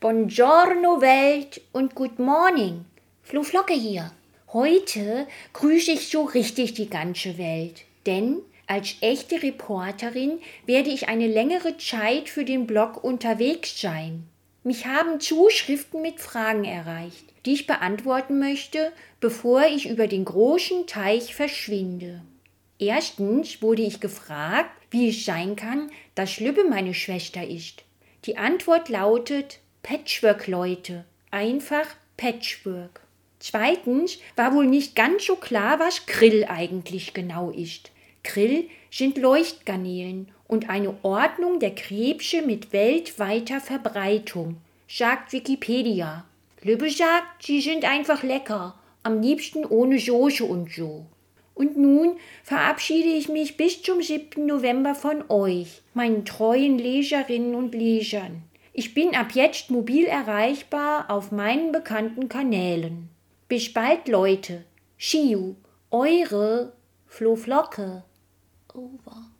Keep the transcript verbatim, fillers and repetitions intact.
Buongiorno Welt und Good Morning. Flo Flocke hier. Heute grüße ich so richtig die ganze Welt, denn als echte Reporterin werde ich eine längere Zeit für den Blog unterwegs sein. Mich haben Zuschriften mit Fragen erreicht, die ich beantworten möchte, bevor ich über den großen Teich verschwinde. Erstens wurde ich gefragt, wie es sein kann, dass Lübbe meine Schwester ist. Die Antwort lautet Patchwork-Leute, einfach Patchwork. Zweitens war wohl nicht ganz so klar, was Krill eigentlich genau ist. Krill sind Leuchtgarnelen und eine Ordnung der Krebse mit weltweiter Verbreitung, sagt Wikipedia. Lübbe sagt, sie sind einfach lecker, am liebsten ohne Soße und so. Und nun verabschiede ich mich bis zum siebten November von euch, meinen treuen Leserinnen und Lesern. Ich bin ab jetzt mobil erreichbar auf meinen bekannten Kanälen. Bis bald, Leute. Chiu, eure Flo Flocke. Over.